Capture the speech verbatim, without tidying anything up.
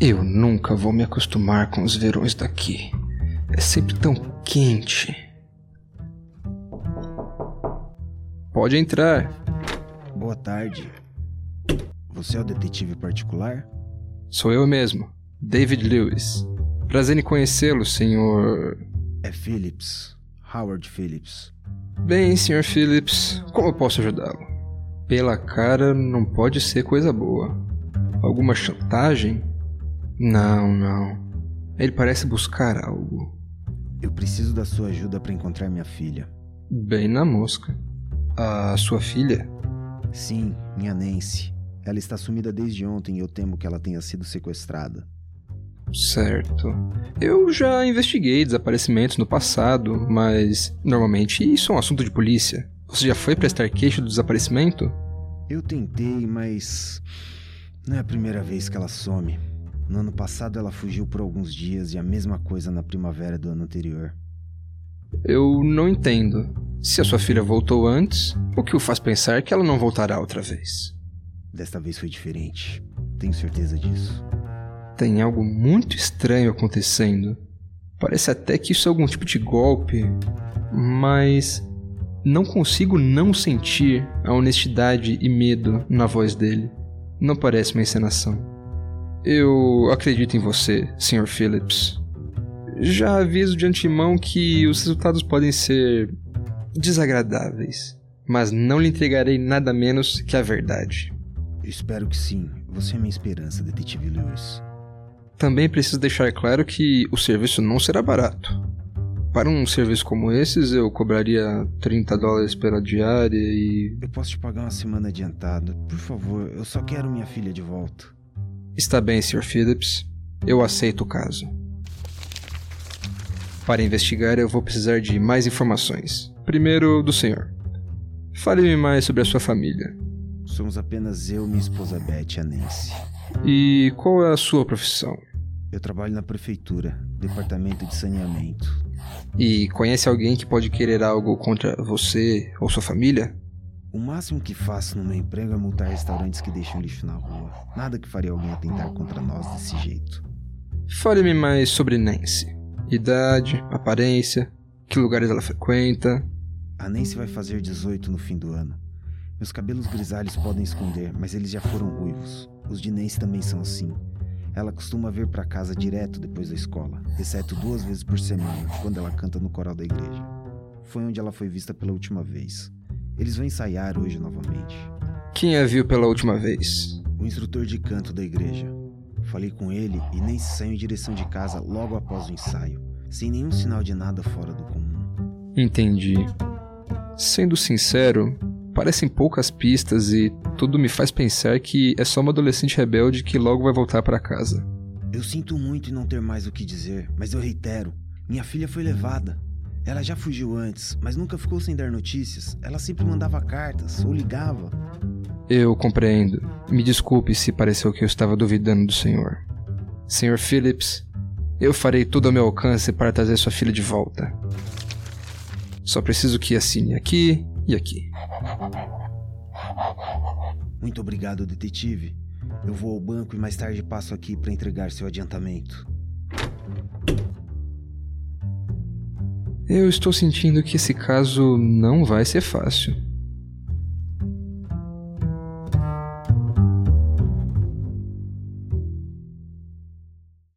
Eu nunca vou me acostumar com os verões daqui. É sempre tão quente. Pode entrar. Boa tarde. Você é o detetive particular? Sou eu mesmo, David Lewis. Prazer em conhecê-lo, senhor... É Phillips. Howard Phillips. Bem, senhor Phillips, como eu posso ajudá-lo? Pela cara, não pode ser coisa boa. Alguma chantagem? Não, não. Ele parece buscar algo. Eu preciso da sua ajuda para encontrar minha filha. Bem na mosca. A sua filha? Sim, minha Nancy. Ela está sumida desde ontem e eu temo que ela tenha sido sequestrada. Certo. Eu já investiguei desaparecimentos no passado, mas normalmente isso é um assunto de polícia. Você já foi prestar queixa do desaparecimento? Eu tentei, mas não é a primeira vez que ela some. No ano passado ela fugiu por alguns dias e a mesma coisa na primavera do ano anterior. Eu não entendo. Se a sua filha voltou antes, o que o faz pensar que ela não voltará outra vez? Desta vez foi diferente. Tenho certeza disso. Tem algo muito estranho acontecendo. Parece até que isso é algum tipo de golpe, mas não consigo não sentir a honestidade e medo na voz dele. Não parece uma encenação. Eu acredito em você, senhor Phillips. Já aviso de antemão que os resultados podem ser desagradáveis, mas não lhe entregarei nada menos que a verdade. Eu espero que sim. Você é minha esperança, detetive Lewis. Também preciso deixar claro que o serviço não será barato. Para um serviço como esses, eu cobraria trinta dólares pela diária e... Eu posso te pagar uma semana adiantada. Por favor, eu só quero minha filha de volta. Está bem, senhor Phillips. Eu aceito o caso. Para investigar, eu vou precisar de mais informações. Primeiro, do senhor. Fale-me mais sobre a sua família. Somos apenas eu, minha esposa Beth e a Nancy. E qual é a sua profissão? Eu trabalho na prefeitura, departamento de saneamento. E conhece alguém que pode querer algo contra você ou sua família? O máximo que faço no meu emprego é multar restaurantes que deixam lixo na rua. Nada que faria alguém atentar contra nós desse jeito. Fale-me mais sobre Nancy. Idade, aparência, que lugares ela frequenta. A Nancy vai fazer dezoito no fim do ano. Meus cabelos grisalhos podem esconder, mas eles já foram ruivos. Os de Nancy também são assim. Ela costuma vir para casa direto depois da escola, exceto duas vezes por semana, quando ela canta no coral da igreja. Foi onde ela foi vista pela última vez. Eles vão ensaiar hoje novamente. Quem a viu pela última vez? O instrutor de canto da igreja. Falei com ele e Nancy saiu em direção de casa logo após o ensaio, sem nenhum sinal de nada fora do comum. Entendi. Sendo sincero, parecem poucas pistas e tudo me faz pensar que é só uma adolescente rebelde que logo vai voltar para casa. Eu sinto muito em não ter mais o que dizer, mas eu reitero. Minha filha foi levada. Ela já fugiu antes, mas nunca ficou sem dar notícias. Ela sempre mandava cartas ou ligava. Eu compreendo. Me desculpe se pareceu que eu estava duvidando do senhor. senhor Phillips, eu farei tudo ao meu alcance para trazer sua filha de volta. Só preciso que assine aqui e aqui. Muito obrigado, detetive. Eu vou ao banco e mais tarde passo aqui para entregar seu adiantamento. Eu estou sentindo que esse caso não vai ser fácil.